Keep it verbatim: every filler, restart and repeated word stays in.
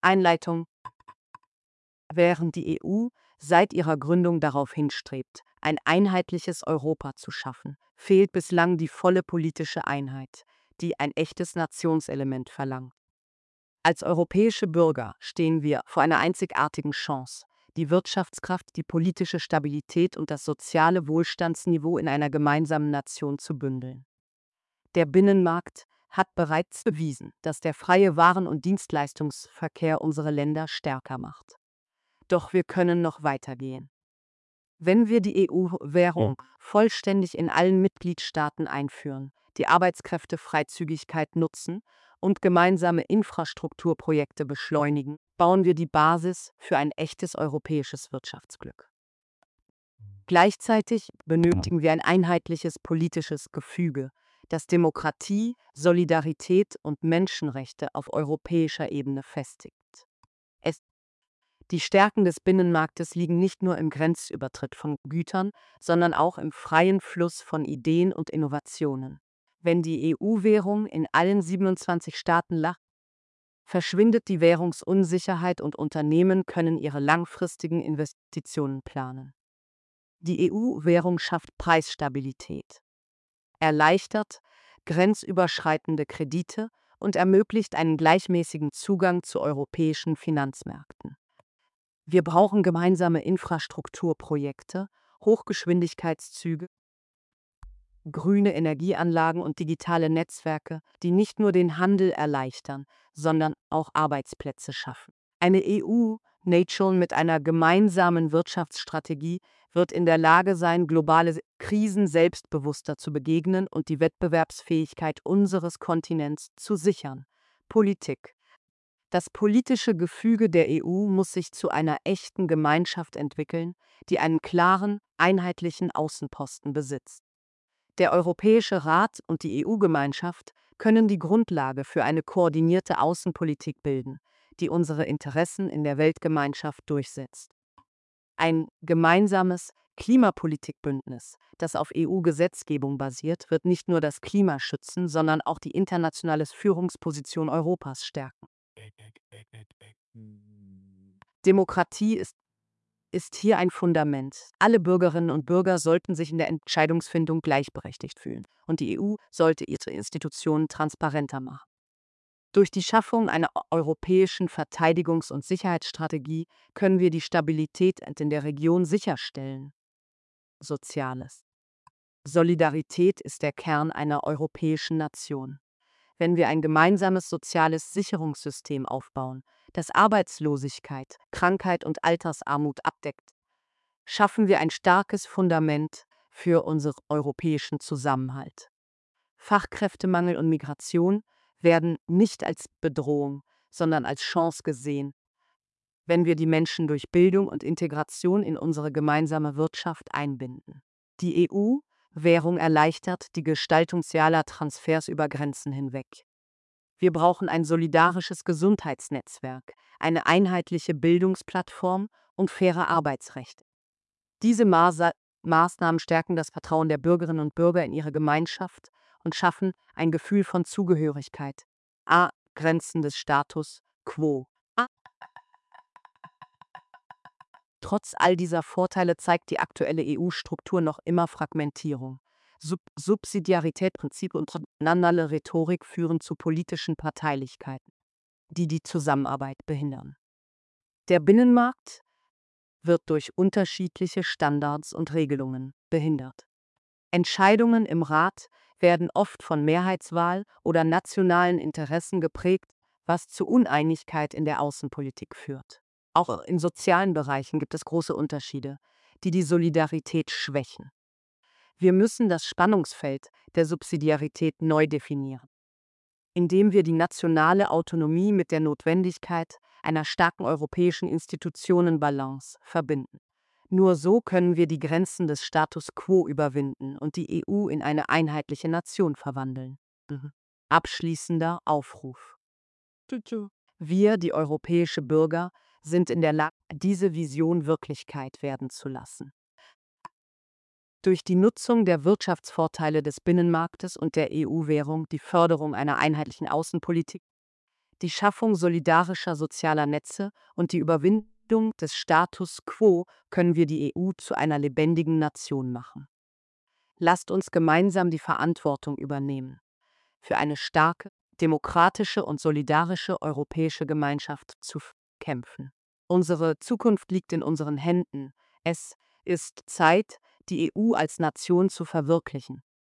Einleitung. Während die E U seit ihrer Gründung darauf hinstrebt, ein einheitliches Europa zu schaffen, fehlt bislang die volle politische Einheit, die ein echtes Nationselement verlangt. Als europäische Bürger stehen wir vor einer einzigartigen Chance, die Wirtschaftskraft, die politische Stabilität und das soziale Wohlstandsniveau in einer gemeinsamen Nation zu bündeln. Der Binnenmarkt hat bereits bewiesen, dass der freie Waren- und Dienstleistungsverkehr unsere Länder stärker macht. Doch wir können noch weitergehen. Wenn wir die E U-Währung vollständig in allen Mitgliedstaaten einführen, die Arbeitskräftefreizügigkeit nutzen und gemeinsame Infrastrukturprojekte beschleunigen, bauen wir die Basis für ein echtes europäisches Wirtschaftsglück. Gleichzeitig benötigen wir ein einheitliches politisches Gefüge, das Demokratie, Solidarität und Menschenrechte auf europäischer Ebene festigt. Es Die Stärken des Binnenmarktes liegen nicht nur im Grenzübertritt von Gütern, sondern auch im freien Fluss von Ideen und Innovationen. Wenn die E U-Währung in allen siebenundzwanzig Staaten lacht, verschwindet die Währungsunsicherheit und Unternehmen können ihre langfristigen Investitionen planen. Die E U-Währung schafft Preisstabilität, erleichtert grenzüberschreitende Kredite und ermöglicht einen gleichmäßigen Zugang zu europäischen Finanzmärkten. Wir brauchen gemeinsame Infrastrukturprojekte, Hochgeschwindigkeitszüge, grüne Energieanlagen und digitale Netzwerke, die nicht nur den Handel erleichtern, sondern auch Arbeitsplätze schaffen. Eine E U-Nation mit einer gemeinsamen Wirtschaftsstrategie wird in der Lage sein, globale Krisen selbstbewusster zu begegnen und die Wettbewerbsfähigkeit unseres Kontinents zu sichern. Politik. Das politische Gefüge der E U muss sich zu einer echten Gemeinschaft entwickeln, die einen klaren, einheitlichen Außenposten besitzt. Der Europäische Rat und die E U-Gemeinschaft können die Grundlage für eine koordinierte Außenpolitik bilden, die unsere Interessen in der Weltgemeinschaft durchsetzt. Ein gemeinsames Klimapolitikbündnis, das auf E U-Gesetzgebung basiert, wird nicht nur das Klima schützen, sondern auch die internationale Führungsposition Europas stärken. Demokratie ist, ist hier ein Fundament. Alle Bürgerinnen und Bürger sollten sich in der Entscheidungsfindung gleichberechtigt fühlen und die E U sollte ihre Institutionen transparenter machen. Durch die Schaffung einer europäischen Verteidigungs- und Sicherheitsstrategie können wir die Stabilität in der Region sicherstellen. Soziales. Solidarität ist der Kern einer europäischen Nation. Wenn wir ein gemeinsames soziales Sicherungssystem aufbauen, das Arbeitslosigkeit, Krankheit und Altersarmut abdeckt, schaffen wir ein starkes Fundament für unseren europäischen Zusammenhalt. Fachkräftemangel und Migration werden nicht als Bedrohung, sondern als Chance gesehen, wenn wir die Menschen durch Bildung und Integration in unsere gemeinsame Wirtschaft einbinden. Die E U-Währung erleichtert die Gestaltung sozialer Transfers über Grenzen hinweg. Wir brauchen ein solidarisches Gesundheitsnetzwerk, eine einheitliche Bildungsplattform und faire Arbeitsrechte. Diese Maße- Maßnahmen stärken das Vertrauen der Bürgerinnen und Bürger in ihre Gemeinschaft und schaffen ein Gefühl von Zugehörigkeit. A. Grenzen des Status quo. A. Trotz all dieser Vorteile zeigt die aktuelle E U-Struktur noch immer Fragmentierung. Sub Subsidiaritätsprinzip und nationale Rhetorik führen zu politischen Parteilichkeiten, die die Zusammenarbeit behindern. Der Binnenmarkt wird durch unterschiedliche Standards und Regelungen behindert. Entscheidungen im Rat werden oft von Mehrheitswahl oder nationalen Interessen geprägt, was zu Uneinigkeit in der Außenpolitik führt. Auch in sozialen Bereichen gibt es große Unterschiede, die die Solidarität schwächen. Wir müssen das Spannungsfeld der Subsidiarität neu definieren, indem wir die nationale Autonomie mit der Notwendigkeit einer starken europäischen Institutionenbalance verbinden. Nur so können wir die Grenzen des Status quo überwinden und die E U in eine einheitliche Nation verwandeln. Mhm. Abschließender Aufruf. Wir, die europäische Bürger, sind in der Lage, diese Vision Wirklichkeit werden zu lassen. Durch die Nutzung der Wirtschaftsvorteile des Binnenmarktes und der E U-Währung, die Förderung einer einheitlichen Außenpolitik, Die Schaffung solidarischer sozialer Netze und die Überwindung des Status quo können wir die E U zu einer lebendigen Nation machen. Lasst uns gemeinsam die Verantwortung übernehmen, für eine starke, demokratische und solidarische europäische Gemeinschaft zu f- kämpfen. Unsere Zukunft liegt in unseren Händen. Es ist Zeit, die E U als Nation zu verwirklichen.